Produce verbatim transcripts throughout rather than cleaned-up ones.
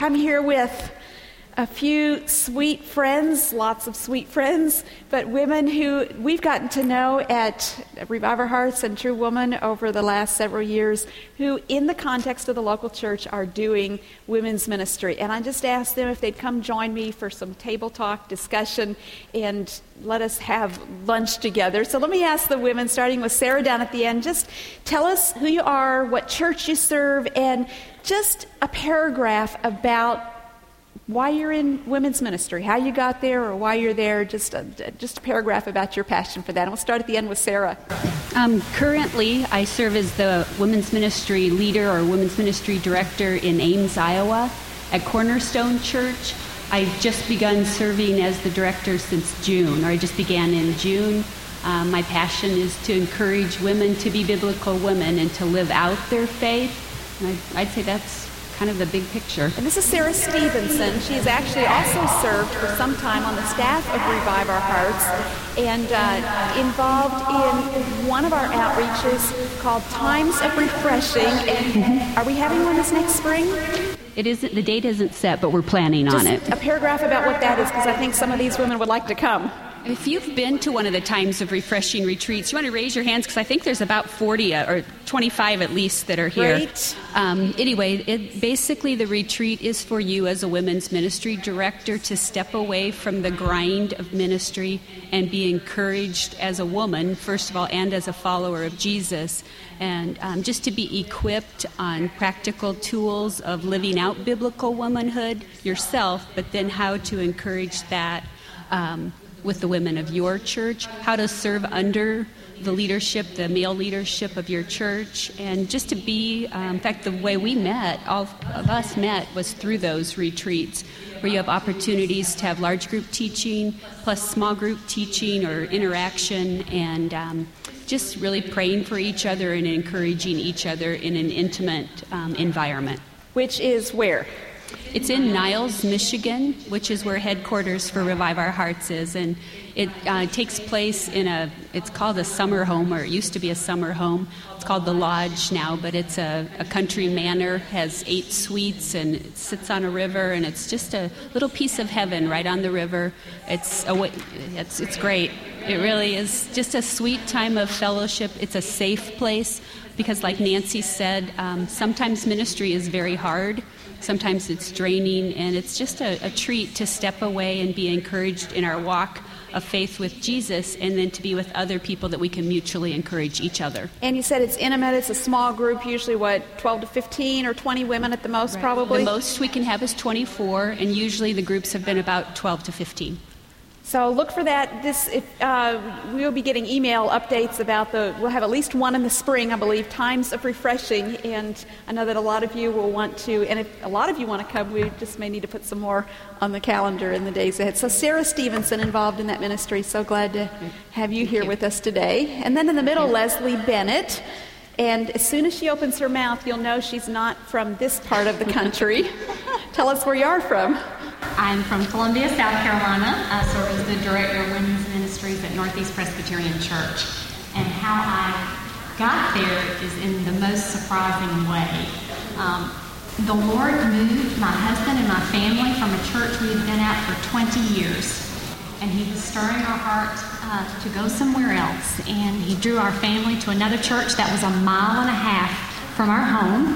I'm here with a few sweet friends, lots of sweet friends, but women who we've gotten to know at Revive Our Hearts and True Woman over the last several years, who in the context of the local church are doing women's ministry. And I just asked them if they'd come join me for some table talk discussion and let us have lunch together. So let me ask the women, starting with Sarah down at the end, just tell us who you are, what church you serve, and just a paragraph about why you're in women's ministry, how you got there or why you're there, just a, just a paragraph about your passion for that. And we'll start at the end with Sarah. Um, currently, I serve as the women's ministry leader or women's ministry director in Ames, Iowa at Cornerstone Church. I've just begun serving as the director since June, or I just began in June. Um, my passion is to encourage women to be biblical women and to live out their faith. And I, I'd say that's kind of the big picture. And this is Sarah Stevenson. She's actually also served for some time on the staff of Revive Our Hearts and uh, involved in one of our outreaches called Times of Refreshing. And mm-hmm. Are we having one this next spring? It isn't. The date isn't set, but we're planning Just on it. A paragraph about what that is, because I think some of these women would like to come. If you've been to one of the Times of Refreshing retreats, you want to raise your hands, because I think there's about forty or twenty-five at least that are here. Great. Um, anyway, it, basically the retreat is for you as a women's ministry director to step away from the grind of ministry and be encouraged as a woman, first of all, and as a follower of Jesus. And um, just to be equipped on practical tools of living out biblical womanhood yourself, but then how to encourage that um, with the women of your church, how to serve under the leadership, the male leadership of your church, and just to be, um, in fact, the way we met, all of us met, was through those retreats, where you have opportunities to have large group teaching, plus small group teaching or interaction, and um, just really praying for each other and encouraging each other in an intimate um, environment. Which is where? It's in Niles, Michigan, which is where headquarters for Revive Our Hearts is, and it uh, takes place in a, it's called a summer home, or it used to be a summer home. It's called the Lodge now, but it's a, a country manor, has eight suites, and it sits on a river, and it's just a little piece of heaven right on the river. It's a, it's it's great. It really is just a sweet time of fellowship. It's a safe place, because like Nancy said, um, sometimes ministry is very hard. Sometimes it's draining, and it's just a, a treat to step away and be encouraged in our walk of faith with Jesus, and then to be with other people that we can mutually encourage each other. And you said it's intimate. It's a small group, usually, what, twelve to fifteen or twenty women at the most, right. Probably? The most we can have is twenty-four, and usually the groups have been about twelve to fifteen. So look for that. This if, uh, we'll be getting email updates about the, we'll have at least one in the spring, I believe, Times of Refreshing, and I know that a lot of you will want to, and if a lot of you want to come, we just may need to put some more on the calendar in the days ahead. So Sarah Stevenson involved in that ministry, so glad to have you here with us today. And then in the middle, Leslie Bennett. And as soon as she opens her mouth, you'll know she's not from this part of the country. Tell us where you are from. I'm from Columbia, South Carolina. I serve as the Director of Women's Ministries at Northeast Presbyterian Church. And how I got there is in the most surprising way. Um, the Lord moved my husband and my family from a church we had been at for twenty years. And He was stirring our hearts uh, to go somewhere else. And He drew our family to another church that was a mile and a half from our home.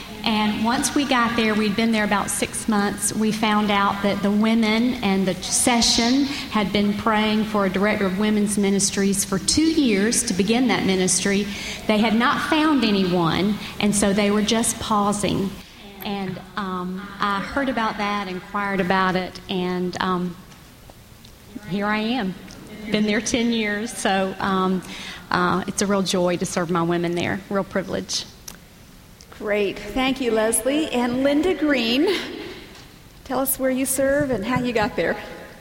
And once we got there, we'd been there about six months, we found out that the women and the session had been praying for a director of women's ministries for two years to begin that ministry. They had not found anyone, and so they were just pausing. And um, I heard about that, inquired about it, and um, here I am. Been there ten years, so um, uh, it's a real joy to serve my women there, real privilege. Great. Thank you, Leslie. And Linda Green, tell us where you serve and how you got there.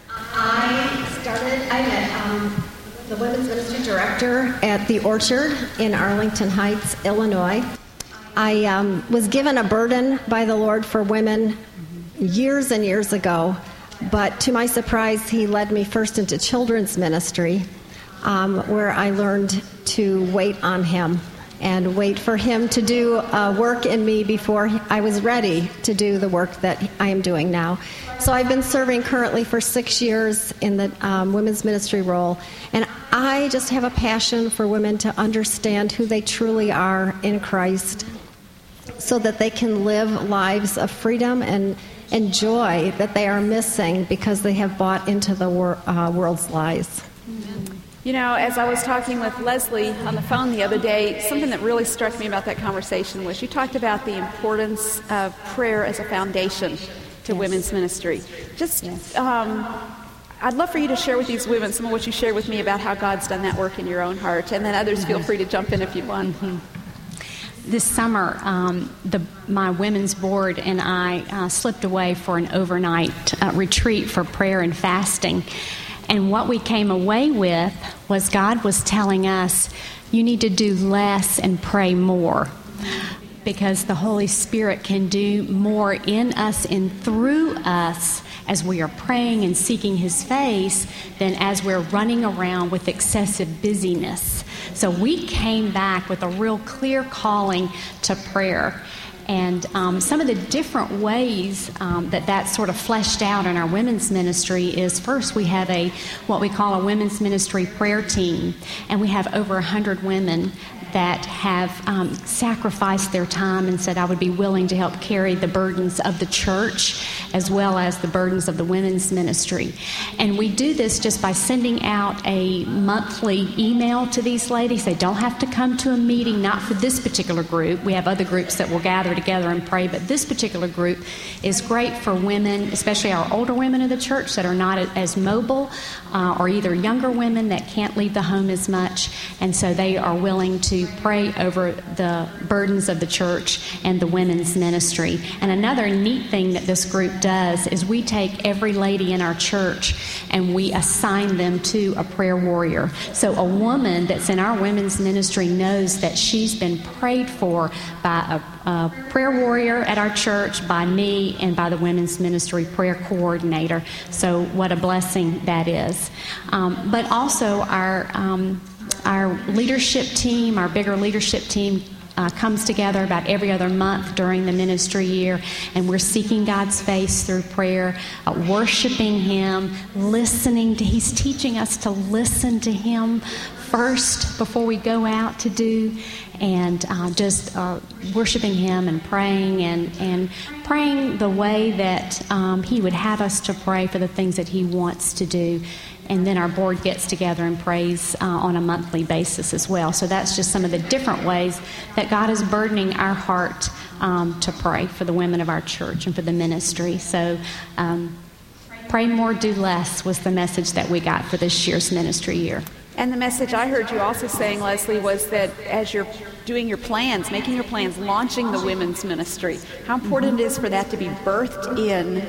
I started, I met um, the Women's Ministry Director at the Orchard in Arlington Heights, Illinois. I um, was given a burden by the Lord for women years and years ago, but to my surprise, He led me first into children's ministry, um, where I learned to wait on Him and wait for him to do uh, work in me before I was ready to do the work that I am doing now. So I've been serving currently for six years in the um, women's ministry role, and I just have a passion for women to understand who they truly are in Christ so that they can live lives of freedom and, and joy that they are missing because they have bought into the wor- uh, world's lies. You know, as I was talking with Leslie on the phone the other day, something that really struck me about that conversation was you talked about the importance of prayer as a foundation to yes. women's ministry. Just, yes. um, I'd love for you to share with these women some of what you shared with me about how God's done that work in your own heart, and then others mm-hmm. feel free to jump in if you want. Mm-hmm. This summer, um, the, my women's board and I uh, slipped away for an overnight uh, retreat for prayer and fasting. And what we came away with was God was telling us, you need to do less and pray more, because the Holy Spirit can do more in us and through us as we are praying and seeking His face than as we're running around with excessive busyness. So we came back with a real clear calling to prayer. And um, some of the different ways um, that that's sort of fleshed out in our women's ministry is, first, we have a what we call a women's ministry prayer team, and we have over one hundred women that have um, sacrificed their time and said, I would be willing to help carry the burdens of the church as well as the burdens of the women's ministry. And we do this just by sending out a monthly email to these ladies. They don't have to come to a meeting, not for this particular group. We have other groups that will gather together and pray, but this particular group is great for women, especially our older women of the church that are not as mobile, uh, or either younger women that can't leave the home as much, and so they are willing to pray over the burdens of the church and the women's ministry. And another neat thing that this group does is we take every lady in our church and we assign them to a prayer warrior. So a woman that's in our women's ministry knows that she's been prayed for by a, a prayer warrior at our church, by me, and by the women's ministry prayer coordinator. So what a blessing that is. Um, but also our um, Our leadership team, our bigger leadership team, uh, comes together about every other month during the ministry year, and we're seeking God's face through prayer, uh, worshiping Him, listening to, He's teaching us to listen to Him first before we go out to do, and uh, just uh, worshiping Him and praying and, and praying the way that um, He would have us to pray for the things that He wants to do. And then our board gets together and prays uh, on a monthly basis as well. So that's just some of the different ways that God is burdening our heart um, to pray for the women of our church and for the ministry. So um, pray more, do less was the message that we got for this year's ministry year. And the message I heard you also saying, Leslie, was that as you're doing your plans, making your plans, launching the women's ministry, how important mm-hmm. it is for that to be birthed in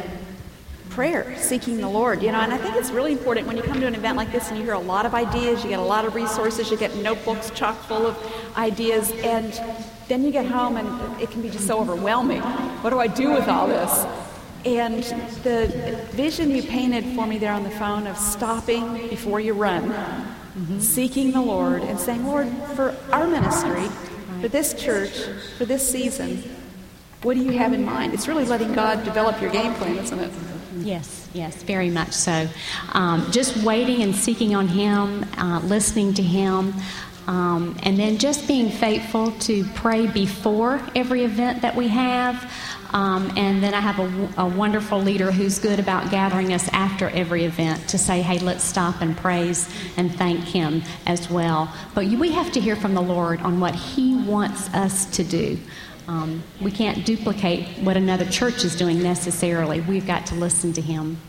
prayer, seeking the Lord, you know, and I think it's really important when you come to an event like this and you hear a lot of ideas, you get a lot of resources, you get notebooks chock full of ideas, and then you get home and it can be just so overwhelming. What do I do with all this? And the vision you painted for me there on the phone of stopping before you run, mm-hmm. seeking the Lord and saying, Lord, for our ministry, for this church, for this season, what do you have in mind? It's really letting God develop your game plan, isn't it? Yes, yes, very much so. Um, just waiting and seeking on Him, uh, listening to Him, um, and then just being faithful to pray before every event that we have. Um, and then I have a, a wonderful leader who's good about gathering us after every event to say, hey, let's stop and praise and thank Him as well. But we have to hear from the Lord on what He wants us to do. Um, we can't duplicate what another church is doing necessarily. We've got to listen to Him.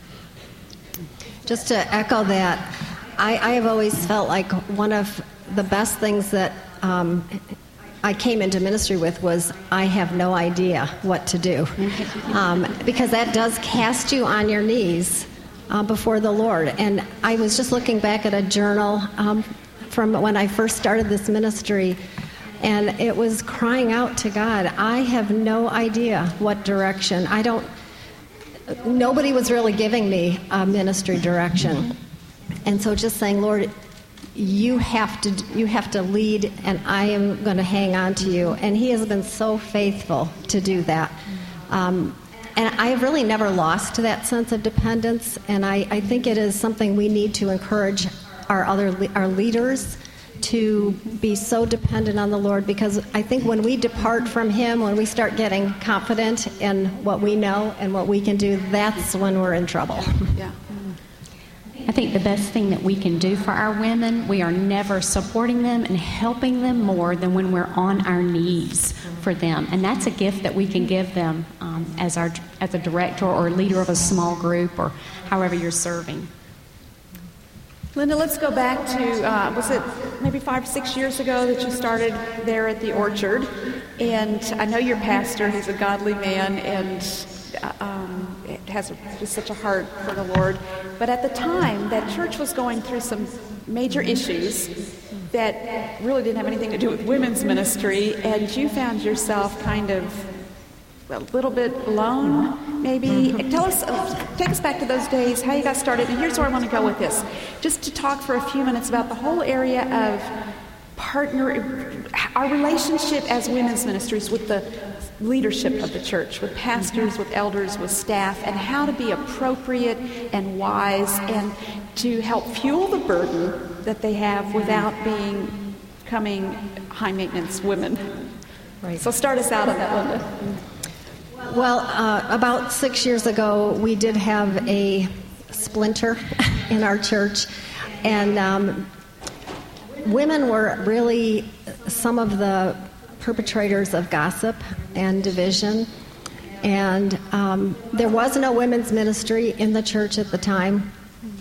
Just to echo that, I, I have always felt like one of the best things that um, I came into ministry with was I have no idea what to do. Um, because that does cast you on your knees uh, before the Lord. And I was just looking back at a journal um, from when I first started this ministry, and it was crying out to God, I have no idea what direction. I don't, nobody was really giving me a ministry direction. And so just saying, Lord, you have to you have to lead, and I am going to hang on to you. And he has been so faithful to do that. Um, and I have really never lost that sense of dependence, and I, I think it is something we need to encourage our other our leaders to be so dependent on the Lord, because I think when we depart from him, when we start getting confident in what we know and what we can do, that's when we're in trouble. Yeah. I think the best thing that we can do for our women, we are never supporting them and helping them more than when we're on our knees for them. And that's a gift that we can give them um, as our as a director or leader of a small group or however you're serving. Linda, let's go back to, uh, was it maybe five, six years ago that you started there at the Orchard? And I know your pastor, he's a godly man, and uh, um, has a, just such a heart for the Lord. But at the time, that church was going through some major issues that really didn't have anything to do with women's ministry, and you found yourself kind of a little bit alone, maybe. Tell us, take us back to those days, how you got started, and here's where I want to go with this. Just to talk for a few minutes about the whole area of partner, our relationship as women's ministries with the leadership of the church, with pastors, with elders, with staff, and how to be appropriate and wise and to help fuel the burden that they have without being becoming high-maintenance women. Right. So start us out on that, Linda. Well, uh, about six years ago, we did have a splinter in our church, and um, women were really some of the perpetrators of gossip and division, and um, there was no women's ministry in the church at the time.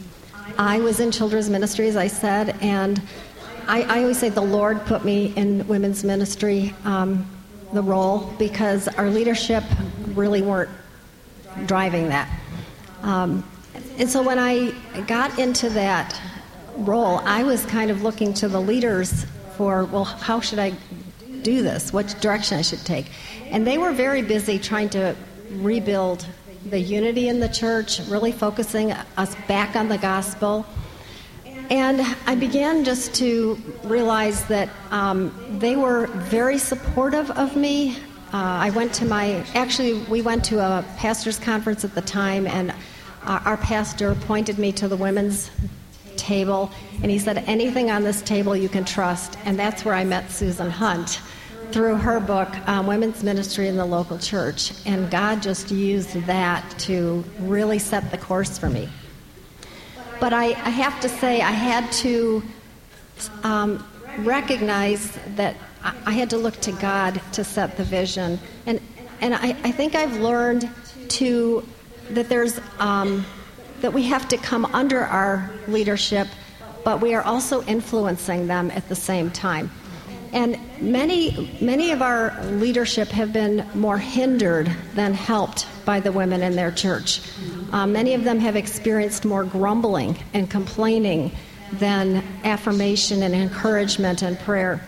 I was in children's ministry, as I said, and I, I always say the Lord put me in women's ministry, um, the role, because our leadership really weren't driving that. Um, and so when I got into that role, I was kind of looking to the leaders for, well, how should I do this? What direction I should take? And they were very busy trying to rebuild the unity in the church, really focusing us back on the gospel. And I began just to realize that um, they were very supportive of me. Uh, I went to my, actually, we went to a pastor's conference at the time, and uh, our pastor pointed me to the women's table, and he said, anything on this table you can trust. And that's where I met Susan Hunt through her book, um, Women's Ministry in the Local Church. And God just used that to really set the course for me. But I, I have to say, I had to um, recognize that I, I had to look to God to set the vision. And and I, I think I've learned to that there's um, that we have to come under our leadership, but we are also influencing them at the same time. And many many of our leadership have been more hindered than helped by the women in their church. Uh, many of them have experienced more grumbling and complaining than affirmation and encouragement and prayer.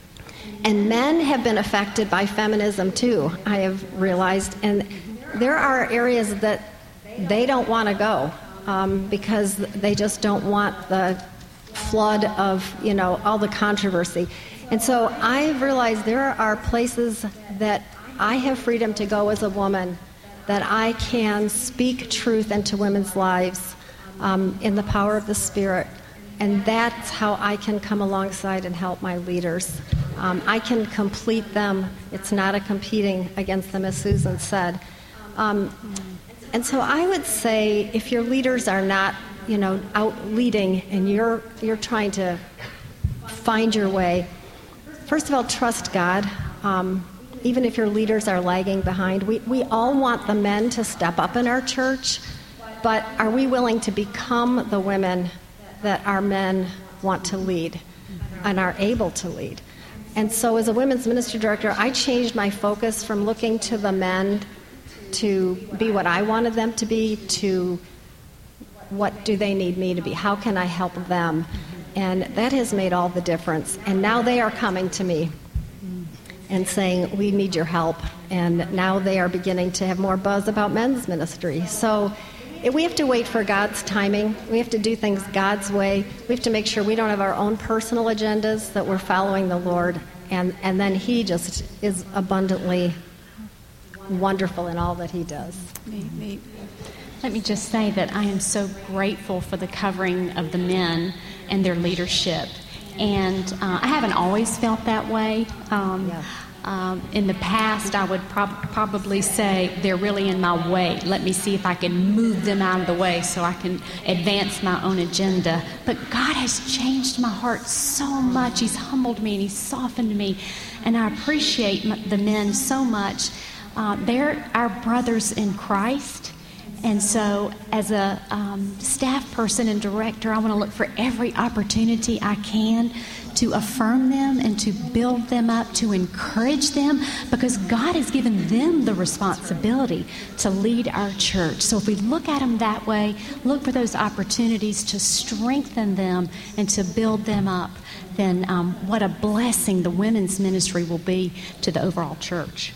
And men have been affected by feminism too, I have realized. And there are areas that they don't want to go um, because they just don't want the flood of, you know, all the controversy. And so I've realized there are places that I have freedom to go as a woman, that I can speak truth into women's lives um, in the power of the Spirit. And that's how I can come alongside and help my leaders. Um, I can complete them. It's not a competing against them, as Susan said. Um, and so I would say if your leaders are not, you know, out leading and you're you're trying to find your way, first of all, trust God. Um, even if your leaders are lagging behind, we, we all want the men to step up in our church, but are we willing to become the women that our men want to lead and are able to lead? And so as a women's ministry director, I changed my focus from looking to the men to be what I wanted them to be to what do they need me to be? How can I help them? And that has made all the difference. And now they are coming to me and saying, we need your help. And now they are beginning to have more buzz about men's ministry. So we have to wait for God's timing. We have to do things God's way. We have to make sure we don't have our own personal agendas, that we're following the Lord, and, and then He just is abundantly wonderful in all that He does. Neat, neat. Let me just say that I am so grateful for the covering of the men and their leadership. And uh, I haven't always felt that way. Um, yeah. um, in the past, I would prob- probably say they're really in my way. Let me see if I can move them out of the way so I can advance my own agenda. But God has changed my heart so much. He's humbled me and He's softened me. And I appreciate m- the men so much. Uh, they're our brothers in Christ. And so as a um, staff person and director, I want to look for every opportunity I can to affirm them and to build them up, to encourage them, because God has given them the responsibility to lead our church. So if we look at them that way, look for those opportunities to strengthen them and to build them up, then um, what a blessing the women's ministry will be to the overall church.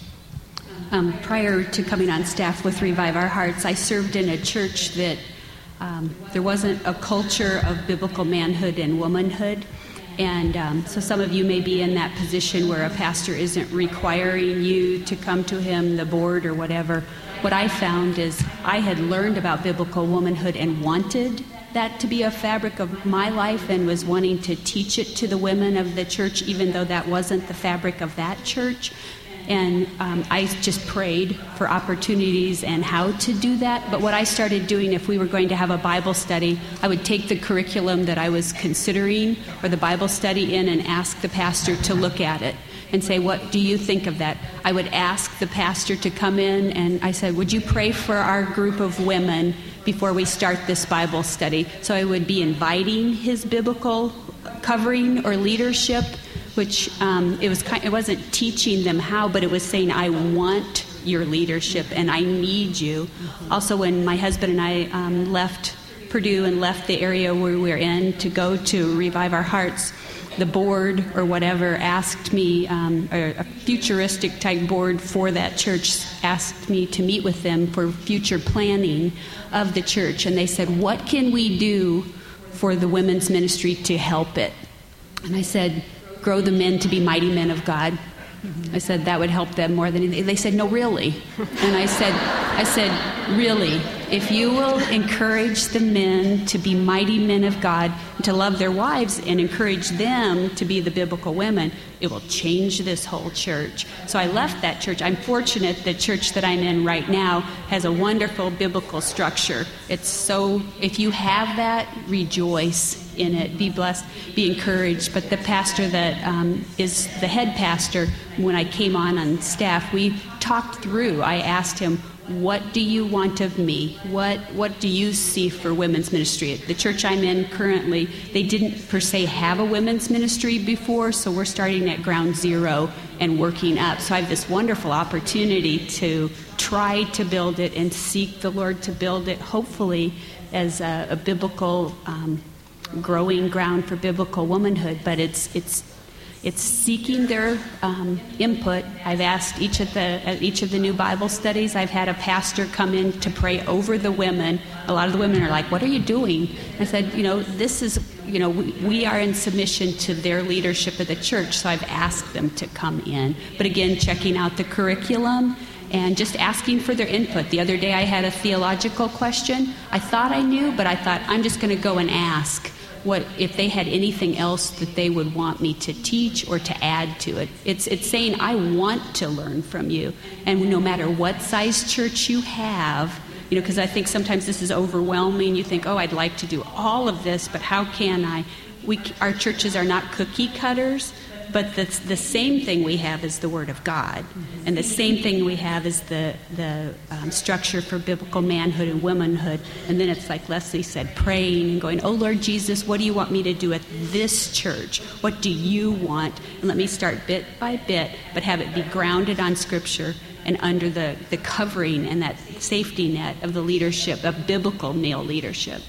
Um, prior to coming on staff with Revive Our Hearts, I served in a church that um, there wasn't a culture of biblical manhood and womanhood. And um, so some of you may be in that position where a pastor isn't requiring you to come to him, the board, or whatever. What I found is I had learned about biblical womanhood and wanted that to be a fabric of my life and was wanting to teach it to the women of the church, even though that wasn't the fabric of that church. And um, I just prayed for opportunities and how to do that. But what I started doing, if we were going to have a Bible study, I would take the curriculum that I was considering or the Bible study in and ask the pastor to look at it and say, what do you think of that? I would ask the pastor to come in, and I said, would you pray for our group of women before we start this Bible study? So I would be inviting his biblical covering or leadership, which um, it was kind, it wasn't teaching them how, but it was saying, I want your leadership and I need you. Also, when my husband and I um, left Purdue and left the area where we were in to go to Revive Our Hearts, the board or whatever asked me, um, or a futuristic type board for that church asked me to meet with them for future planning of the church. And they said, what can we do for the women's ministry to help it? And I said, grow the men to be mighty men of God. I said that would help them more than anything. They said, no, really. And I said, I said, really, if you will encourage the men to be mighty men of God, and to love their wives and encourage them to be the biblical women, it will change this whole church. So I left that church. I'm fortunate the church that I'm in right now has a wonderful biblical structure. It's so, if you have that, rejoice in it, be blessed, be encouraged. But the pastor that um, is the head pastor, when I came on on staff, we talked through. I asked him, what do you want of me? What what do you see for women's ministry? The church I'm in currently, they didn't per se have a women's ministry before, so we're starting at ground zero and working up. So I have this wonderful opportunity to try to build it and seek the Lord to build it, hopefully as a, a biblical um, growing ground for biblical womanhood. But it's it's it's seeking their um, input. I've asked each of the at each of the new Bible studies, I've had a pastor come in to pray over the women. A lot of the women are like, what are you doing? I said, you know, this is, you know, we, we are in submission to their leadership of the church, so I've asked them to come in. But again, checking out the curriculum and just asking for their input. The other day I had a theological question. I thought I knew, but I thought, I'm just going to go and ask what if they had anything else that they would want me to teach or to add to it. It's it's saying, I want to learn from you. And no matter what size church you have, you know, because I think sometimes this is overwhelming. You think, oh, I'd like to do all of this, but how can I? We, our churches are not cookie cutters, but the, the same thing we have is the Word of God. And the same thing we have is the, the um, structure for biblical manhood and womanhood. And then it's like Leslie said, praying and going, oh, Lord Jesus, what do you want me to do at this church? What do you want? And let me start bit by bit, but have it be grounded on Scripture and under the, the covering and that safety net of the leadership, of biblical male leadership.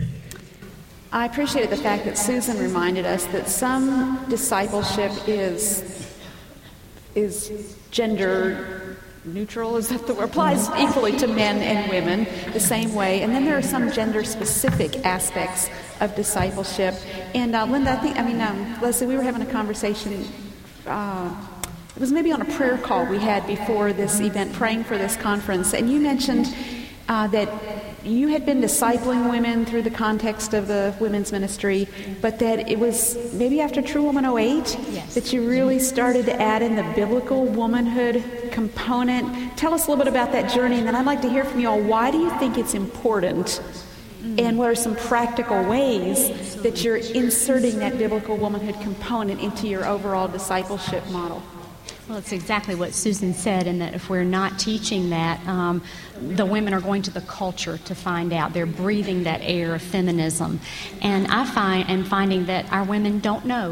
I appreciated the fact that Susan reminded us that some discipleship is is gender neutral, is that the word, applies equally to men and women the same way. And then there are some gender-specific aspects of discipleship. And uh, Linda, I think, I mean, um, Leslie, we were having a conversation, uh, it was maybe on a prayer call we had before this event, praying for this conference, and you mentioned uh, that you had been discipling women through the context of the women's ministry, but that it was maybe after True Woman oh eight yes. that you really started to add in the biblical womanhood component. Tell us a little bit about that journey, and then I'd like to hear from you all. Why do you think it's important, mm-hmm. and what are some practical ways that you're inserting that biblical womanhood component into your overall discipleship model? Well, it's exactly what Susan said, in that if we're not teaching that, um, the women are going to the culture to find out. They're breathing that air of feminism. And I find am finding that our women don't know.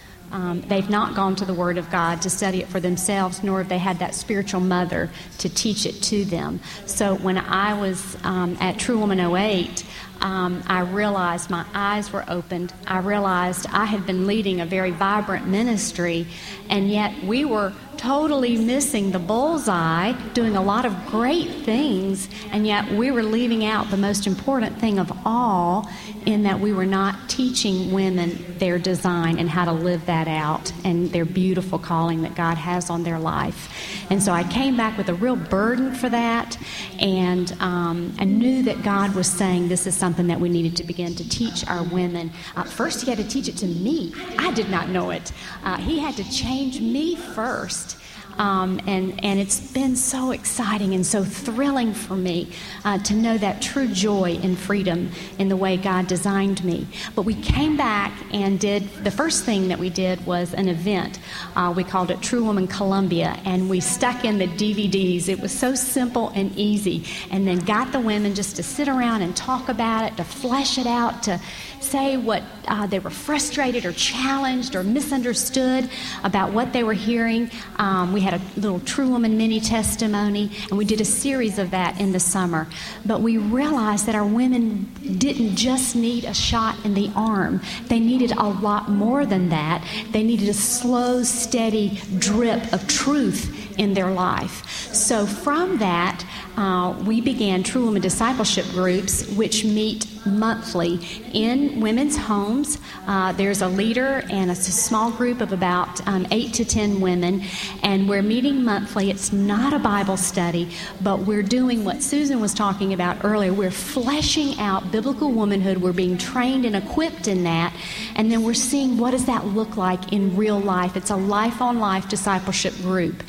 Um, they've not gone to the Word of God to study it for themselves, nor have they had that spiritual mother to teach it to them. So when I was um, at True Woman oh eight, Um, I realized my eyes were opened. I realized I had been leading a very vibrant ministry, and yet we were totally missing the bullseye, doing a lot of great things, and yet we were leaving out the most important thing of all, in that we were not teaching women their design and how to live that out and their beautiful calling that God has on their life. And so I came back with a real burden for that, and um, I knew that God was saying this is something that we needed to begin to teach our women. Uh, first, he had to teach it to me. I did not know it. Uh, he had to change me first. Um, and, and it's been so exciting and so thrilling for me uh, to know that true joy and freedom in the way God designed me. But we came back and did, the first thing that we did was an event. Uh, we called it True Woman Columbia, and we stuck in the D V Ds. It was so simple and easy, and then got the women just to sit around and talk about it, to flesh it out, to say what uh, they were frustrated or challenged or misunderstood about what they were hearing. Um, we had a little True Woman mini testimony, and we did a series of that in the summer. But we realized that our women didn't just need a shot in the arm. They needed a lot more than that. They needed a slow, steady drip of truth in their life. So from that, uh, we began True Woman Discipleship Groups, which meet monthly in women's homes. Uh, there's a leader and a small group of about um, eight to ten women, and we're meeting monthly. It's not a Bible study, but we're doing what Susan was talking about earlier. We're fleshing out biblical womanhood. We're being trained and equipped in that, and then we're seeing what does that look like in real life. It's a life-on-life discipleship group.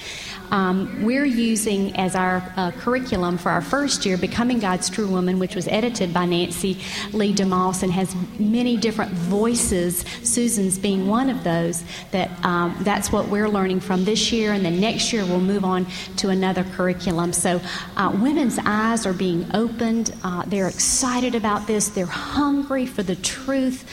Um, we're using as our uh, curriculum for our first year Becoming God's True Woman, which was edited by Nancy Lee DeMoss and has many different voices, Susan's being one of those, that um, that's what we're learning from this year, and then next year we'll move on to another curriculum. So uh, women's eyes are being opened. Uh, they're excited about this. They're hungry for the truth.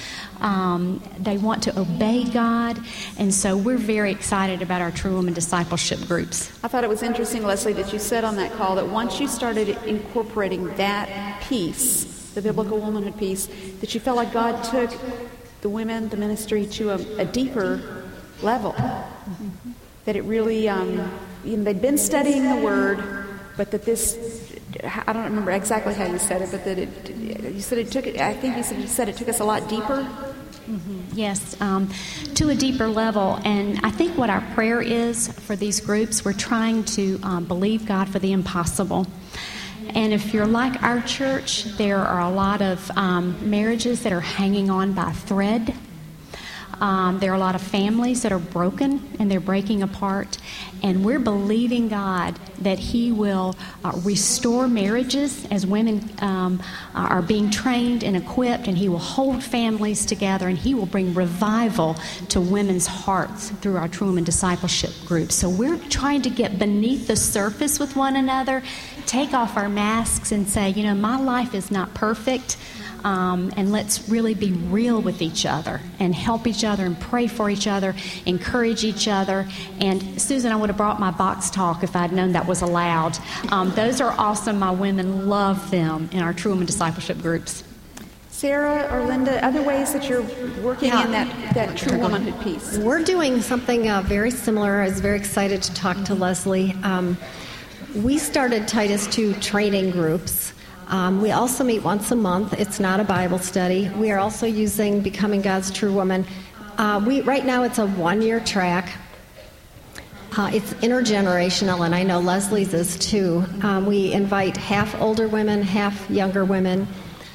Um, they want to obey God, and so we're very excited about our True Woman Discipleship groups. I thought it was interesting, Leslie, that you said on that call that once you started incorporating that piece, the biblical womanhood piece, that you felt like God took the women, the ministry, to a, a deeper level. Mm-hmm. That it really, um, you know, they'd been studying the Word, but that this, I don't remember exactly how you said it, but that it, you said it took it, I think you said, you said it took us a lot deeper. Mm-hmm. Yes, um, to a deeper level. And I think what our prayer is for these groups, we're trying to um, believe God for the impossible. And if you're like our church, there are a lot of um, marriages that are hanging on by a thread. Um, there are a lot of families that are broken and they're breaking apart, and we're believing God that He will uh, restore marriages as women um, are being trained and equipped, and He will hold families together, and He will bring revival to women's hearts through our True Woman Discipleship group. So we're trying to get beneath the surface with one another, take off our masks and say, you know, my life is not perfect. Um, and let's really be real with each other and help each other and pray for each other, encourage each other. And Susan, I would have brought my box talk if I'd known that was allowed. Um, those are awesome. My women love them in our True Woman Discipleship groups. Sarah or Linda, other ways that you're working yeah. in that, that true womanhood piece? We're doing something uh, very similar. I was very excited to talk to Leslie. Um, we started Titus two training groups. Um, we also meet once a month. It's not a Bible study. We are also using Becoming God's True Woman. Uh, we right now it's a one-year track. Uh, it's intergenerational, and I know Leslie's is too. Um, we invite half older women, half younger women.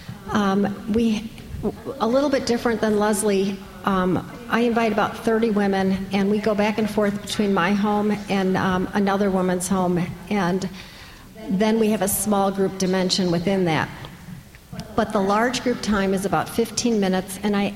Um, we a little bit different than Leslie. Um, I invite about thirty women, and we go back and forth between my home and um, another woman's home, and then we have a small group dimension within that. But the large group time is about fifteen minutes, and I.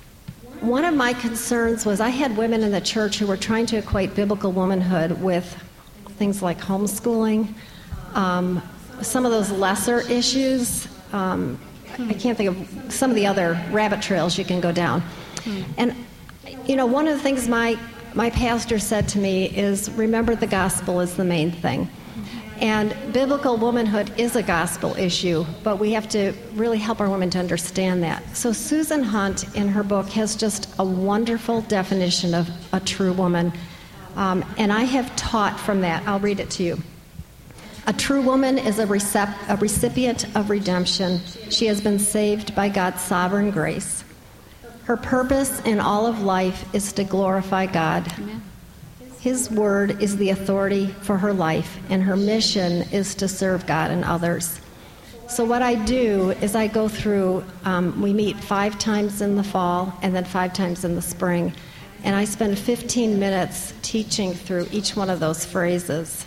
One of my concerns was I had women in the church who were trying to equate biblical womanhood with things like homeschooling, um, some of those lesser issues. Um, I can't think of some of the other rabbit trails you can go down. And, you know, one of the things my, my pastor said to me is, remember the gospel is the main thing. And biblical womanhood is a gospel issue, but we have to really help our women to understand that. So Susan Hunt, in her book, has just a wonderful definition of a true woman. Um, and I have taught from that. I'll read it to you. A true woman is a, recep- a recipient of redemption. She has been saved by God's sovereign grace. Her purpose in all of life is to glorify God. Amen. His word is the authority for her life, and her mission is to serve God and others. So what I do is I go through, um, we meet five times in the fall and then five times in the spring, and I spend fifteen minutes teaching through each one of those phrases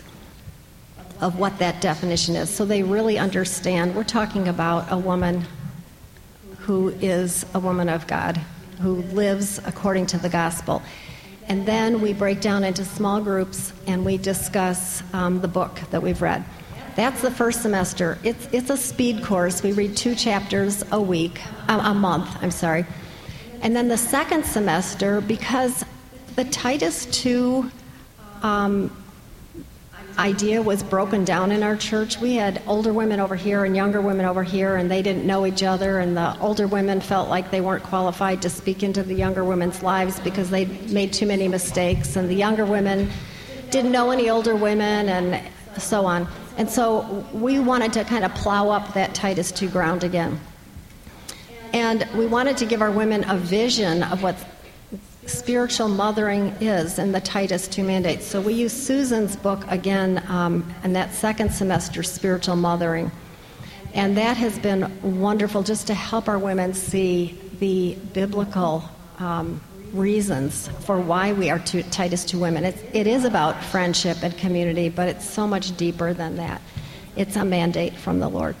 of what that definition is, so they really understand. We're talking about a woman who is a woman of God, who lives according to the gospel. And then we break down into small groups and we discuss um, the book that we've read. That's the first semester. It's it's a speed course. We read two chapters a week, uh, a month, I'm sorry. And then the second semester, because the Titus two um, idea was broken down in our church, we had older women over here and younger women over here, and they didn't know each other, and the older women felt like they weren't qualified to speak into the younger women's lives because they made too many mistakes, and the younger women didn't know any older women, and so on. And so we wanted to kind of plow up that Titus two ground again. And we wanted to give our women a vision of what spiritual mothering is in the Titus two mandates. So we use Susan's book again um, in that second semester, Spiritual Mothering. And that has been wonderful just to help our women see the biblical um, reasons for why we are to, Titus two women. It's, it is about friendship and community, but it's so much deeper than that. It's a mandate from the Lord.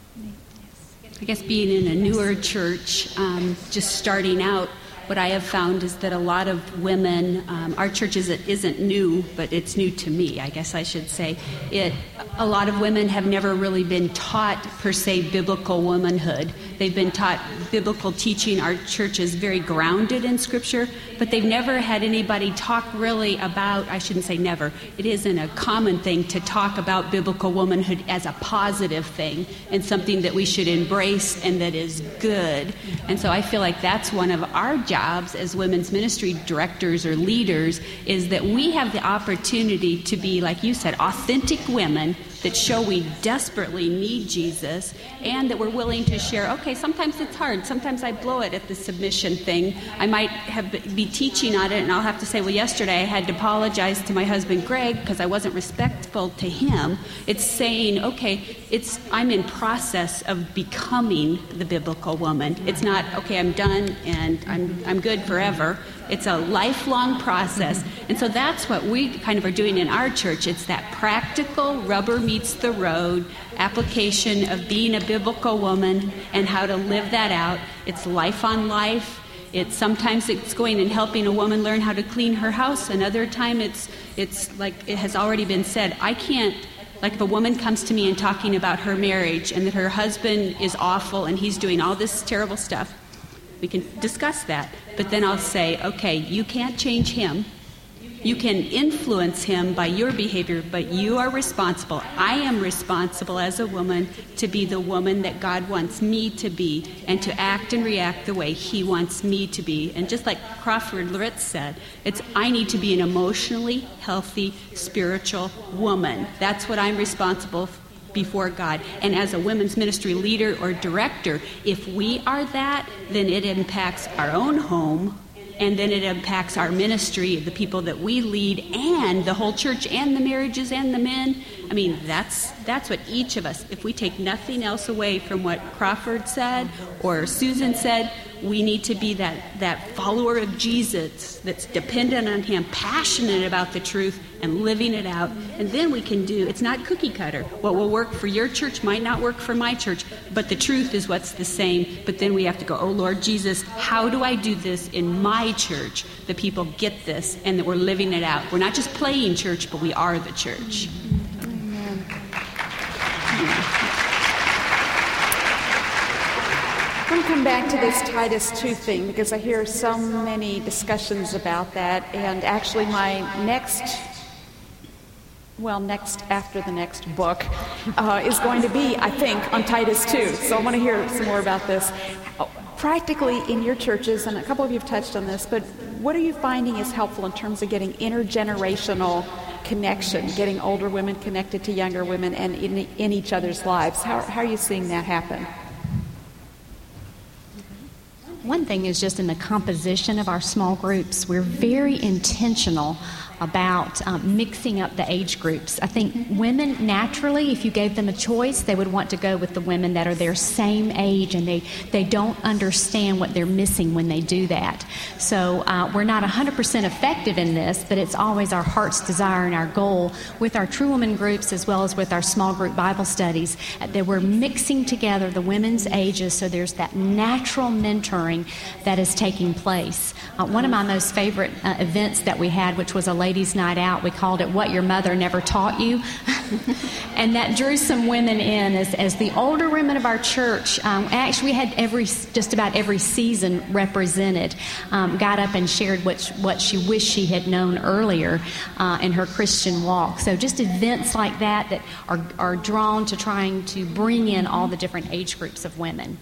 I guess being in a newer church, um, just starting out, what I have found is that a lot of women, um, our church isn't, isn't new, but it's new to me, I guess I should say. It, a lot of women have never really been taught, per se, biblical womanhood. They've been taught biblical teaching. Our church is very grounded in Scripture, but they've never had anybody talk really about, I shouldn't say never, it isn't a common thing to talk about biblical womanhood as a positive thing and something that we should embrace and that is good. And so I feel like that's one of our jobs jobs as women's ministry directors or leaders, is that we have the opportunity to be, like you said, authentic women that show we desperately need Jesus, and that we're willing to share, okay, sometimes it's hard. Sometimes I blow it at the submission thing. I might have be teaching on it, and I'll have to say, well, yesterday I had to apologize to my husband, Greg, because I wasn't respectful to him. It's saying, okay, it's I'm in process of becoming the biblical woman. It's not, okay, I'm done, and I'm I'm good forever. It's a lifelong process. And so that's what we kind of are doing in our church. It's that practical, rubber meets the road application of being a biblical woman and how to live that out. It's life on life. It's sometimes it's going and helping a woman learn how to clean her house. Another time it's it's like it has already been said, I can't, like if a woman comes to me and talking about her marriage and that her husband is awful and he's doing all this terrible stuff, we can discuss that. But then I'll say, okay, you can't change him. You can influence him by your behavior, but you are responsible. I am responsible as a woman to be the woman that God wants me to be and to act and react the way he wants me to be. And just like Crawford Loritz said, it's I need to be an emotionally healthy, spiritual woman. That's what I'm responsible for before God. And as a women's ministry leader or director, if we are that, then it impacts our own home, and then it impacts our ministry, the people that we lead, and the whole church, and the marriages, and the men. I mean, that's that's what each of us, if we take nothing else away from what Crawford said or Susan said, we need to be that, that follower of Jesus that's dependent on him, passionate about the truth, and living it out. And then we can do, it's not cookie cutter. What will work for your church might not work for my church, but the truth is what's the same. But then we have to go, oh, Lord Jesus, how do I do this in my church? The people get this, and that we're living it out. We're not just playing church, but we are the church. Amen. I want to come back to this Titus two thing because I hear so many discussions about that, and actually my next, well, next after the next book uh, is going to be, I think, on Titus two. So I want to hear some more about this. Practically in your churches, and a couple of you have touched on this, but what are you finding is helpful in terms of getting intergenerational connection, getting older women connected to younger women and in, in each other's lives? How, how are you seeing that happen? One thing is just in the composition of our small groups, we're very intentional about um, mixing up the age groups. I think women, naturally, if you gave them a choice, they would want to go with the women that are their same age, and they, they don't understand what they're missing when they do that. So uh, we're not one hundred percent effective in this, but it's always our heart's desire and our goal with our True Women groups as well as with our small group Bible studies uh, that we're mixing together the women's ages so there's that natural mentoring that is taking place. Uh, one of my most favorite uh, events that we had, which was a ladies' night out, we called it What Your Mother Never Taught You. And that drew some women in as, as the older women of our church. Um, actually, we had every just about every season represented. Um, got up and shared what, what she wished she had known earlier uh, in her Christian walk. So just events like that that are, are drawn to trying to bring in all the different age groups of women.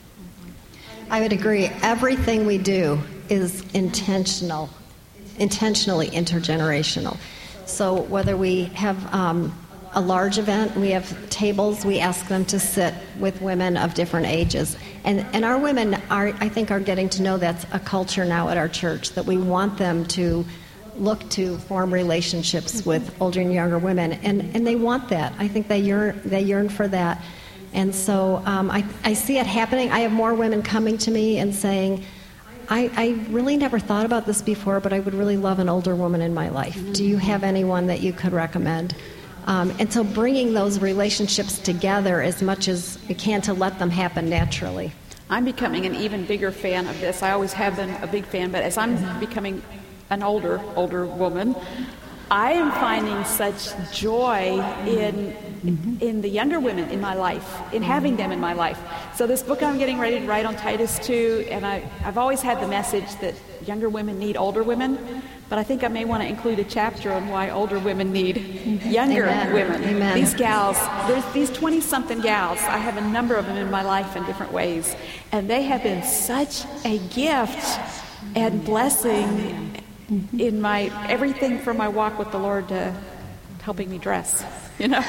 I would agree. Everything we do is intentional, intentionally intergenerational. So whether we have um, a large event, we have tables, we ask them to sit with women of different ages. And, and our women, are, I think, are getting to know that's a culture now at our church, that we want them to look to form relationships with older and younger women. And, and they want that. I think they yearn, they yearn for that. And so um, I, I see it happening. I have more women coming to me and saying, I, I really never thought about this before, but I would really love an older woman in my life. Do you have anyone that you could recommend? Um, and so bringing those relationships together as much as we can to let them happen naturally. I'm becoming an even bigger fan of this. I always have been a big fan, but as I'm becoming an older, older woman, I am finding such joy in in the younger women in my life, in having them in my life. So this book I'm getting ready to write on Titus two, and I, I've always had the message that younger women need older women, but I think I may want to include a chapter on why older women need younger Amen. women. Amen. These gals, there's these twenty-something gals, I have a number of them in my life in different ways, and they have been such a gift and blessing in my everything from my walk with the Lord to helping me dress, you know.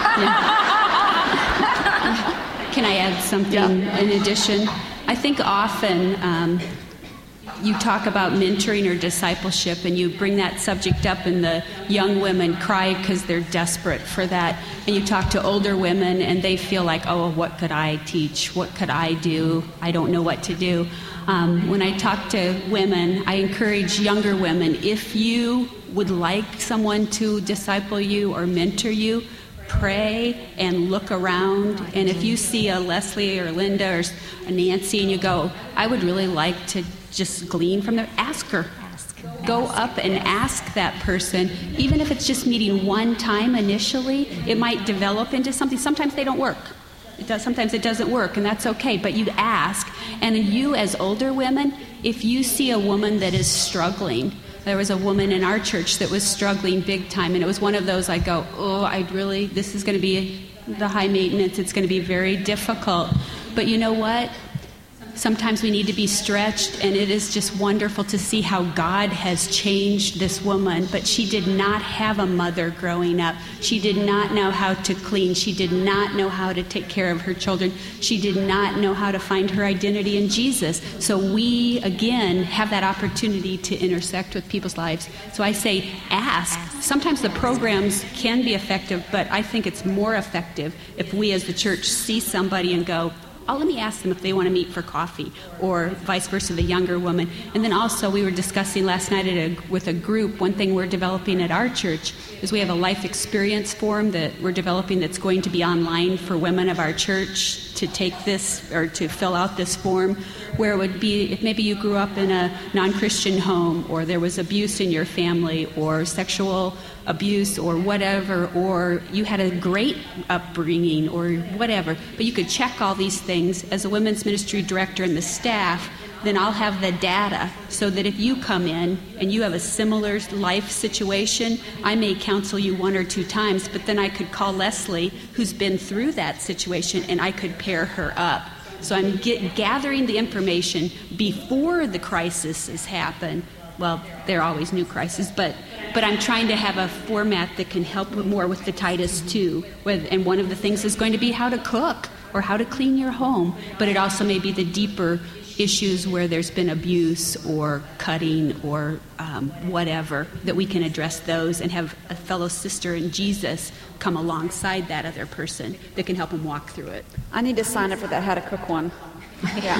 Can I add something Yeah. in addition? I think often um, you talk about mentoring or discipleship, and you bring that subject up, and the young women cry because they're desperate for that. And you talk to older women, and they feel like, oh, what could I teach? What could I do? I don't know what to do. Um, when I talk to women, I encourage younger women, if you would like someone to disciple you or mentor you, pray and look around. And if you see a Leslie or Linda or a Nancy and you go, I would really like to just glean from there, ask her. Go up and ask that person. Even if it's just meeting one time initially, it might develop into something. Sometimes they don't work. It does, sometimes it doesn't work, and that's okay, but you ask. And you, as older women, if you see a woman that is struggling, There was a woman in our church that was struggling big time, and it was one of those I go, oh, I really, this is going to be the high maintenance. It's going to be very difficult. But you know what? Sometimes we need to be stretched, and it is just wonderful to see how God has changed this woman. But she did not have a mother growing up. She did not know how to clean. She did not know how to take care of her children. She did not know how to find her identity in Jesus. So we, again, have that opportunity to intersect with people's lives. So I say ask. Sometimes the programs can be effective, but I think it's more effective if we as the church see somebody and go, oh, let me ask them if they want to meet for coffee, or vice versa, the younger woman. And then also we were discussing last night at a, with a group, one thing we're developing at our church is we have a life experience form that we're developing that's going to be online for women of our church to take this or to fill out this form, where it would be if maybe you grew up in a non-Christian home, or there was abuse in your family, or sexual abuse, or whatever, or you had a great upbringing, or whatever, but you could check all these things as a women's ministry director and the staff. Then I'll have the data so that if you come in and you have a similar life situation, I may counsel you one or two times, but then I could call Leslie, who's been through that situation, and I could pair her up. So I'm get, gathering the information before the crises happen. Well, there are always new crises, but but I'm trying to have a format that can help more with the Titus two. And one of the things is going to be how to cook or how to clean your home, but it also may be the deeper issues where there's been abuse or cutting or um, whatever, that we can address those and have a fellow sister in Jesus come alongside that other person that can help them walk through it. I need to sign up for that how to cook one. Yeah.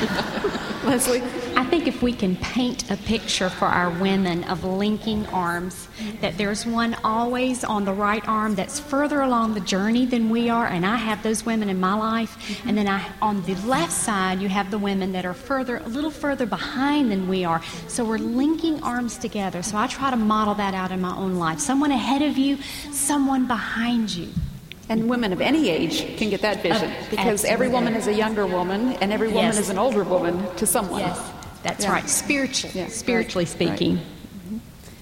Leslie? I think if we can paint a picture for our women of linking arms, that there's one always on the right arm that's further along the journey than we are, and I have those women in my life, mm-hmm. and then I, on the left side, you have the women that are further, a little further behind than we are. So we're linking arms together. So I try to model that out in my own life. Someone ahead of you, someone behind you. And women of any age can get that vision, uh, because every woman is a younger woman, and every woman yes. is an older woman to someone. Yes, that's yeah. right. Spiritually, yeah. spiritually right. speaking. Right.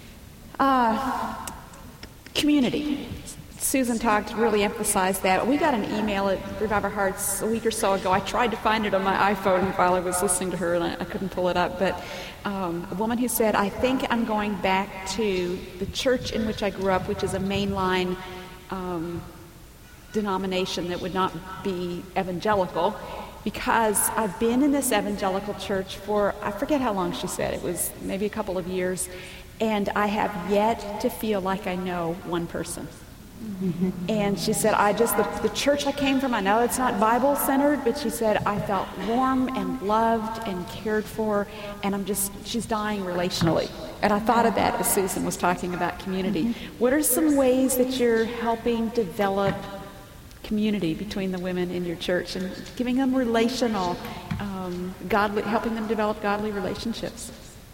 Uh, community. Susan talked, really emphasized that. We got an email at Revive Our Hearts a week or so ago. I tried to find it on my iPhone while I was listening to her, and I, I couldn't pull it up. But um, a woman who said, I think I'm going back to the church in which I grew up, which is a mainline um, denomination that would not be evangelical, because I've been in this evangelical church for, I forget how long she said, it was maybe a couple of years, and I have yet to feel like I know one person. Mm-hmm. And she said, I just, the, the church I came from, I know it's not Bible-centered, but she said, I felt warm and loved and cared for, and I'm just, she's dying relationally. And I thought of that as Susan was talking about community. Mm-hmm. What are some ways that you're helping develop community between the women in your church and giving them relational, um, godly, helping them develop godly relationships?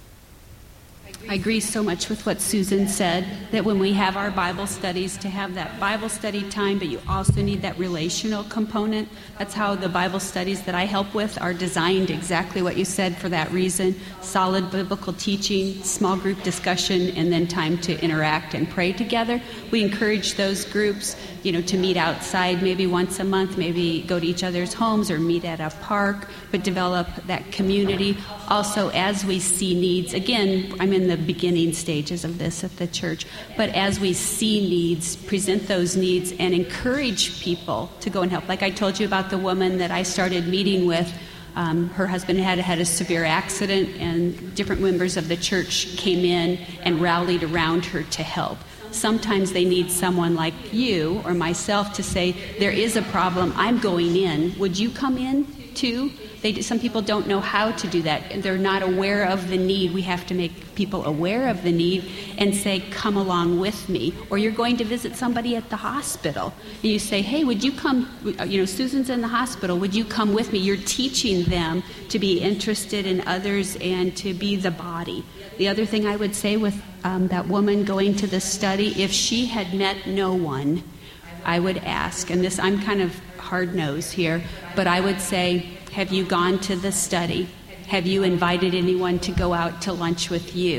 I agree so much with what Susan said, that when we have our Bible studies, to have that Bible study time, but you also need that relational component. That's how the Bible studies that I help with are designed, exactly what you said, for that reason. Solid biblical teaching, small group discussion, and then time to interact and pray together. We encourage those groups, you know, to meet outside maybe once a month, maybe go to each other's homes or meet at a park, but develop that community. Also, as we see needs, again, I'm in the beginning stages of this at the church, but as we see needs, present those needs and encourage people to go and help. Like I told you about the woman that I started meeting with. Um, her husband had had a severe accident, and different members of the church came in and rallied around her to help. Sometimes they need someone like you or myself to say, there is a problem, I'm going in, would you come in too? They, some people don't know how to do that. They're not aware of the need. We have to make people aware of the need and say, come along with me. Or you're going to visit somebody at the hospital, and you say, hey, would you come, you know, Susan's in the hospital, would you come with me? You're teaching them to be interested in others and to be the body. The other thing I would say with um, that woman going to the study, if she had met no one, I would ask, and this, I'm kind of hard-nosed here, but I would say, have you gone to the study? Have you invited anyone to go out to lunch with you?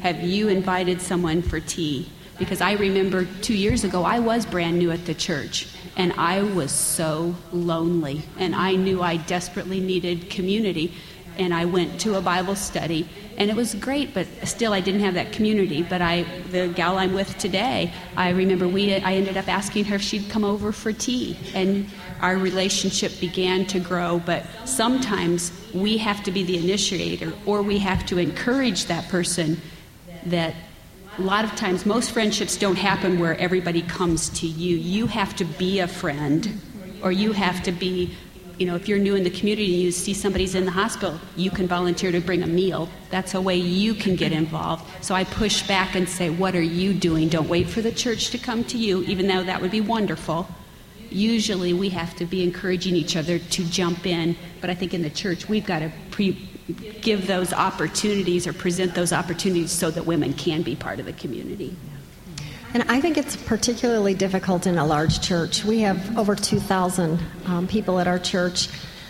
Have you invited someone for tea? Because I remember two years ago, I was brand new at the church, and I was so lonely, and I knew I desperately needed community, and I went to a Bible study, and it was great, but still I didn't have that community. But I, the gal I'm with today, I remember we, I ended up asking her if she'd come over for tea, and our relationship began to grow. But sometimes we have to be the initiator, or we have to encourage that person. That a lot of times, most friendships don't happen where everybody comes to you. You have to be a friend, or you have to be, you know, if you're new in the community and you see somebody's in the hospital, you can volunteer to bring a meal. That's a way you can get involved. So I push back and say, what are you doing? Don't wait for the church to come to you, even though that would be wonderful. Usually we have to be encouraging each other to jump in, but I think in the church we've got to pre- give those opportunities or present those opportunities so that women can be part of the community. And I think it's particularly difficult in a large church. We have over two thousand um, people at our church,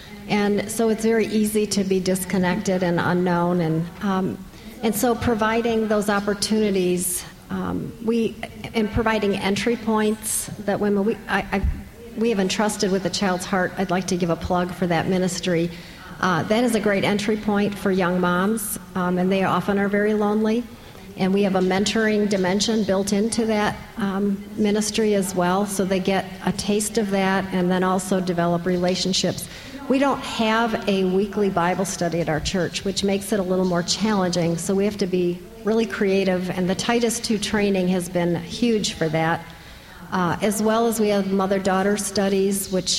and so it's very easy to be disconnected and unknown. And um, and so providing those opportunities, um, we and providing entry points that women we I, I we have entrusted with the Child's Heart. I'd like to give a plug for that ministry. Uh, that is a great entry point for young moms, um, and they often are very lonely. And we have a mentoring dimension built into that um, ministry as well, so they get a taste of that and then also develop relationships. We don't have a weekly Bible study at our church, which makes it a little more challenging, so we have to be really creative, and the Titus two training has been huge for that. Uh, as well as we have mother-daughter studies, which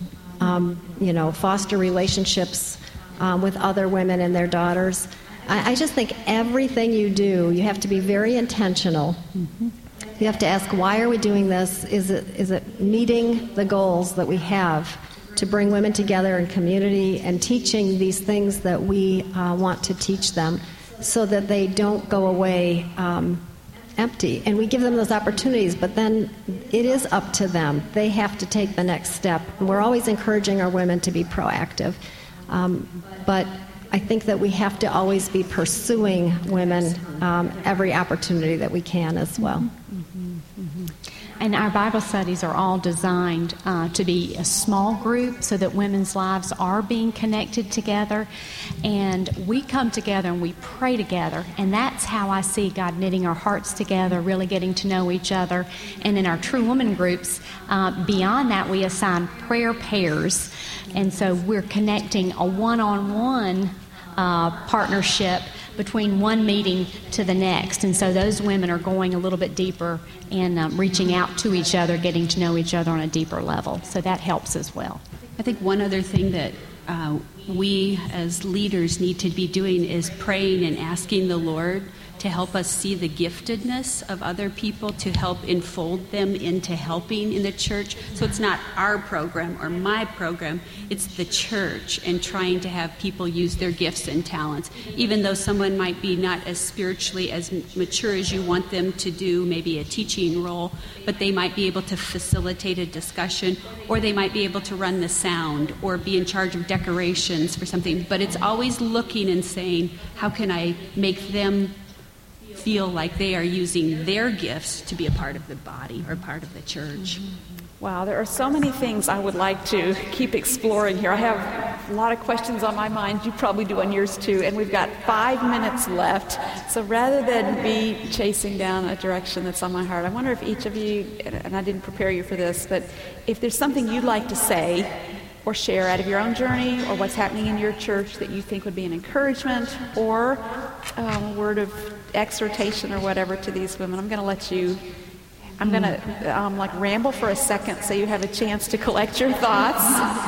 um, you know, foster relationships um, with other women and their daughters. I just think everything you do, you have to be very intentional. Mm-hmm. You have to ask, why are we doing this? Is it is it meeting the goals that we have to bring women together in community and teaching these things that we uh, want to teach them so that they don't go away um, empty? And we give them those opportunities, but then it is up to them. They have to take the next step. And we're always encouraging our women to be proactive. Um, but I think that we have to always be pursuing women um, every opportunity that we can as well. Mm-hmm, mm-hmm. And our Bible studies are all designed uh, to be a small group so that women's lives are being connected together. And we come together and we pray together. And that's how I see God knitting our hearts together, really getting to know each other. And in our True Woman groups, uh, beyond that, we assign prayer pairs. And so we're connecting a one-on-one uh, partnership between one meeting to the next. And so those women are going a little bit deeper and um, reaching out to each other, getting to know each other on a deeper level. So that helps as well. I think one other thing that uh, we as leaders need to be doing is praying and asking the Lord to help us see the giftedness of other people, to help enfold them into helping in the church. So it's not our program or my program, it's the church, and trying to have people use their gifts and talents. Even though someone might be not as spiritually as mature as you want them to do, maybe a teaching role, but they might be able to facilitate a discussion, or they might be able to run the sound, or be in charge of decorations for something. But it's always looking and saying, how can I make them feel like they are using their gifts to be a part of the body or part of the church. Wow, there are so many things I would like to keep exploring here. I have a lot of questions on my mind. You probably do on yours too. And we've got five minutes left. So rather than be chasing down a direction that's on my heart, I wonder if each of you, and I didn't prepare you for this, but if there's something you'd like to say or share out of your own journey or what's happening in your church that you think would be an encouragement or um, a word of exhortation or whatever to these women, I'm going to let you, I'm going to um, like ramble for a second so you have a chance to collect your thoughts.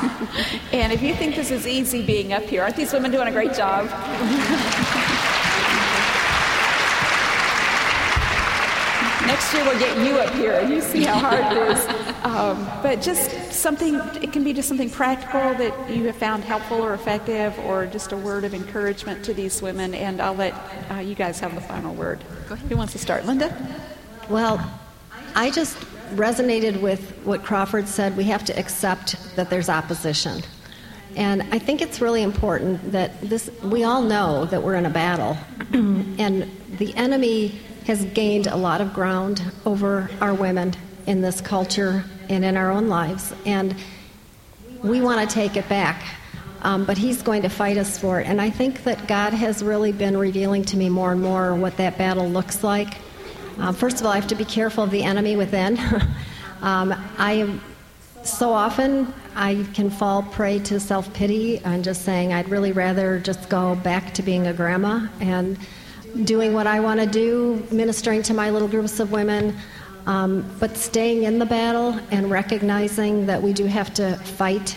And if you think this is easy being up here, aren't these women doing a great job? Next year we'll get you up here and you see how hard it is. Um, but just something, it can be just something practical that you have found helpful or effective, or just a word of encouragement to these women. And I'll let uh, you guys have the final word. Go ahead. Who wants to start? Linda? Well, I just resonated with what Crawford said. We have to accept that there's opposition. And I think it's really important that this, we all know that we're in a battle, and the enemy has gained a lot of ground over our women in this culture and in our own lives, and we want to take it back. Um, but he's going to fight us for it. And I think that God has really been revealing to me more and more what that battle looks like. Uh, first of all, I have to be careful of the enemy within. um, I am so often I can fall prey to self-pity and just saying I'd really rather just go back to being a grandma and doing what I want to do, ministering to my little groups of women, um, but staying in the battle and recognizing that we do have to fight.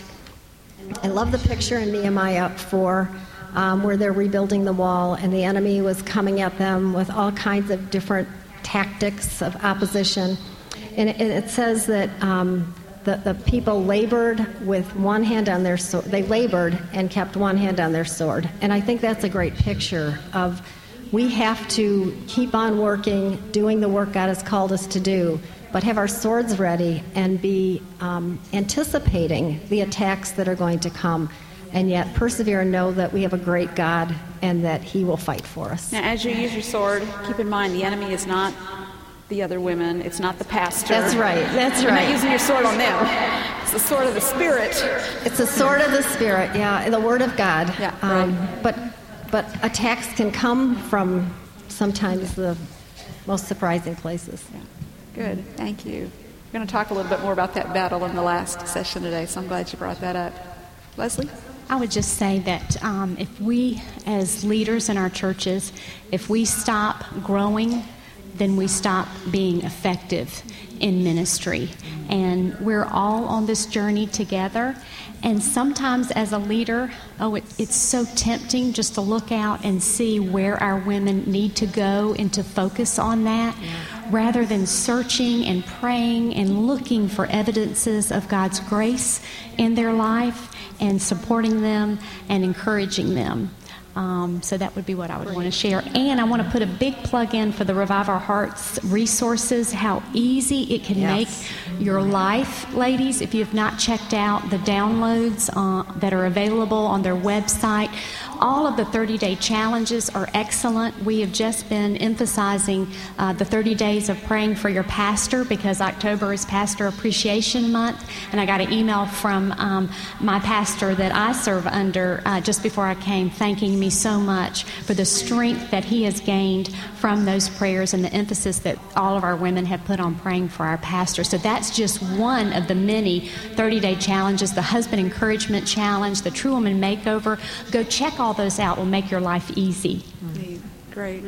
I love the picture in Nehemiah four um, where they're rebuilding the wall and the enemy was coming at them with all kinds of different tactics of opposition. And it, it says that um, the, the people labored with one hand on their sword. They labored and kept one hand on their sword. And I think that's a great picture of we have to keep on working, doing the work God has called us to do, but have our swords ready and be um, anticipating the attacks that are going to come, and yet persevere and know that we have a great God and that he will fight for us. Now, as you use your sword, keep in mind the enemy is not the other women. It's not the pastor. That's right. That's You're right. not using your sword on them. It's the sword of the Spirit. It's the sword of the Spirit, yeah, the Word of God. Yeah, um, right. But but attacks can come from sometimes the most surprising places. Yeah. Good. Thank you. We're going to talk a little bit more about that battle in the last session today, so I'm glad you brought that up. Leslie? I would just say that um, if we, as leaders in our churches, if we stop growing, then we stop being effective in ministry. And we're all on this journey together. And sometimes as a leader, oh, it, it's so tempting just to look out and see where our women need to go and to focus on that, rather than searching and praying and looking for evidences of God's grace in their life and supporting them and encouraging them. Um, so that would be what I would want to share. And I want to put a big plug in for the Revive Our Hearts resources, how easy it can Yes. make your life, ladies. If you have not checked out the downloads uh, that are available on their website, all of the thirty-day challenges are excellent. We have just been emphasizing uh, the thirty days of praying for your pastor, because October is Pastor Appreciation Month. And I got an email from um, my pastor that I serve under uh, just before I came, thanking me so much for the strength that he has gained from those prayers and the emphasis that all of our women have put on praying for our pastor. So that's just one of the many thirty-day challenges. The Husband Encouragement Challenge, the True Woman Makeover. Go check all those out. Will make your life easy. Great.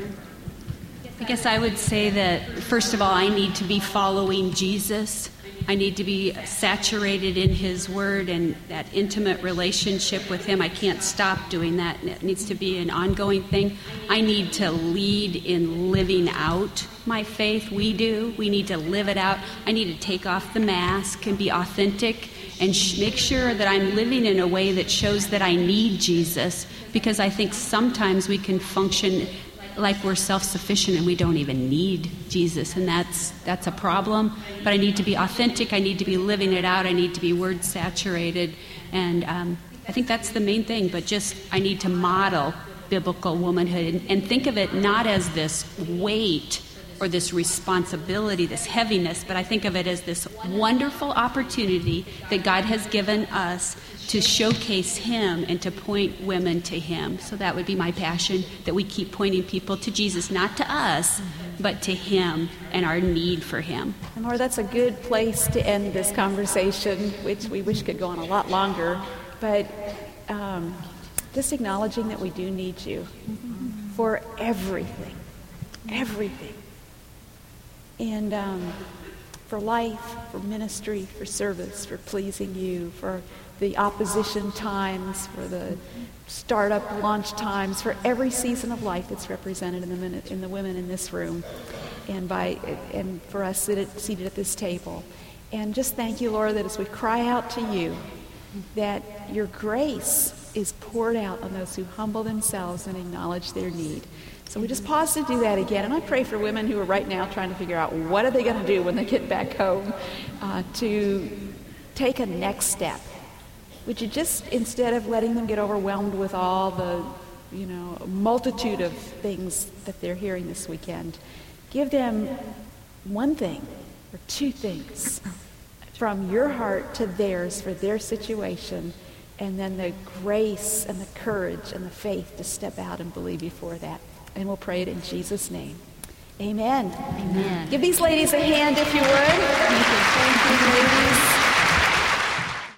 I guess I would say that, first of all, I need to be following Jesus. I need to be saturated in his word and that intimate relationship with him. I can't stop doing that. It needs to be an ongoing thing. I need to lead in living out my faith. We do. We need to live it out. I need to take off the mask and be authentic and sh- make sure that I'm living in a way that shows that I need Jesus, because I think sometimes we can function like we're self-sufficient and we don't even need Jesus, and that's that's a problem. But I need to be authentic. I need to be living it out. I need to be word saturated, and um, I think that's the main thing. But just I need to model biblical womanhood and, and think of it not as this weight or this responsibility, this heaviness, but I think of it as this wonderful opportunity that God has given us to showcase him and to point women to him. So that would be my passion, that we keep pointing people to Jesus, not to us, but to him and our need for him. And Laura, that's a good place to end this conversation, which we wish could go on a lot longer, but um, just acknowledging that we do need you for everything, everything. And um, for life, for ministry, for service, for pleasing you, for the opposition times, for the startup launch times, for every season of life that's represented in the minute, in the women in this room, and by and for us seated, seated at this table. And just thank you, Laura, that as we cry out to you, that your grace is poured out on those who humble themselves and acknowledge their need. So we just pause to do that again. And I pray for women who are right now trying to figure out what are they going to do when they get back home, uh, to take a next step would you just, instead of letting them get overwhelmed with all the, you know, multitude of things that they're hearing this weekend, give them one thing or two things from your heart to theirs for their situation, and then the grace and the courage and the faith to step out and believe you for that. And we'll pray it in Jesus' name. Amen. Amen. Give these ladies a hand if you would. Thank you, ladies.